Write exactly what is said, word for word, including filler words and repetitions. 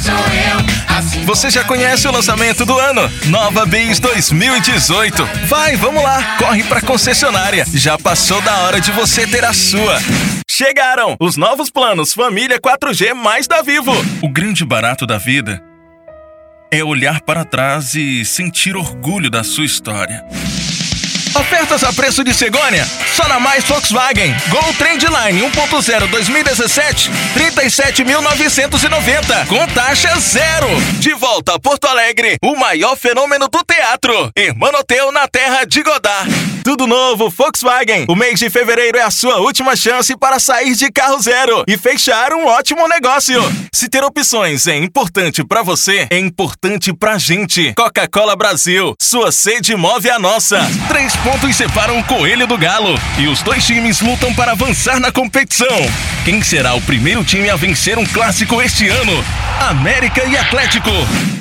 sou eu. Assim Você já conhece o lançamento do ano? Nova Bis dois mil e dezoito. Vai, vamos lá, corre pra concessionária. Já passou da hora de você ter a sua. Chegaram os novos planos Família quatro G mais da Vivo. O grande barato da vida é olhar para trás e sentir orgulho da sua história. Ofertas a preço de cegonha? Só na Mais Volkswagen. Gol Trendline um ponto zero dois mil e dezessete, trinta e sete mil novecentos e noventa, com taxa zero. De volta a Porto Alegre, o maior fenômeno do teatro. Hermanoteu na terra de Godard. Tudo novo Volkswagen. O mês de fevereiro é a sua última chance para sair de carro zero e fechar um ótimo negócio. Se ter opções é importante para você, é importante pra gente. Coca-Cola Brasil, sua sede move a nossa. Três pontos separam o coelho do galo e os dois times lutam para avançar na competição. Quem será o primeiro time a vencer um clássico este ano? América e Atlético.